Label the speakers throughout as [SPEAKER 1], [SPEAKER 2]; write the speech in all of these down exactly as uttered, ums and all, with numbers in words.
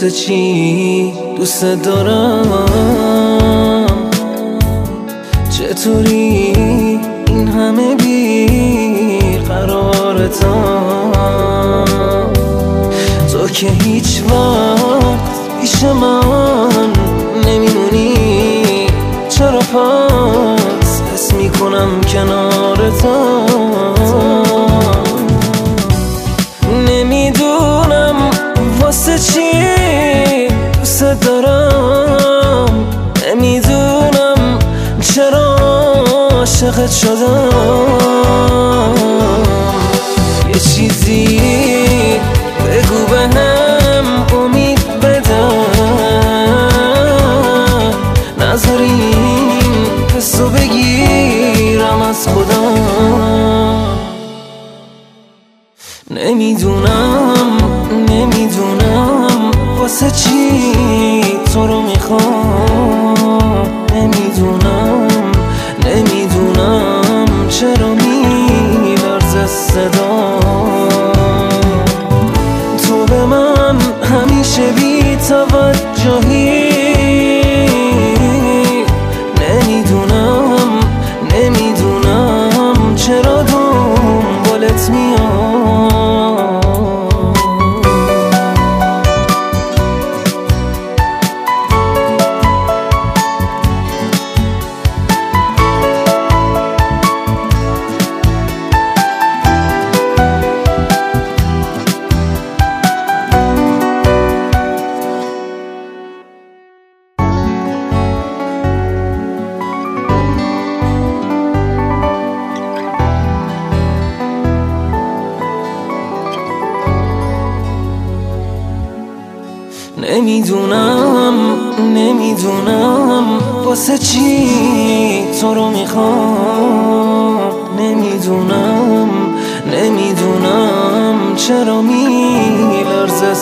[SPEAKER 1] واسه چی دوست دارم؟ چطوری این همه بی قرارتم؟ تو که هیچ وقت پیش من نمیمونی، چرا پس حس میکنم کنارتم؟ نمیدونم واسه چی دوست دارم، نمیدونم چرا عاشقت شدم. یه چیزی بگو بهم امید بده، نذارین حسو بگیرم از خودم. نمیدونم نمیدونم واسه چی تو رو میخوام، نمیدونم نمیدونم چرا میلرزه صدام. تو به من همیشه بی توجهی، نمیدونم نمیدونم چرا دنبالت میام. نمیدونم نمیدونم واسه چی تو رو میخوام، نمیدونم نمیدونم چرا میلرزه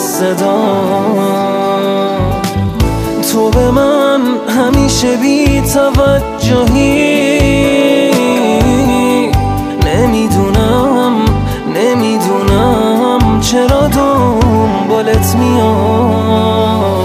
[SPEAKER 1] صدام. تو به من همیشه بی توجهی، نمیدونم نمیدونم چرا دنبالت میام.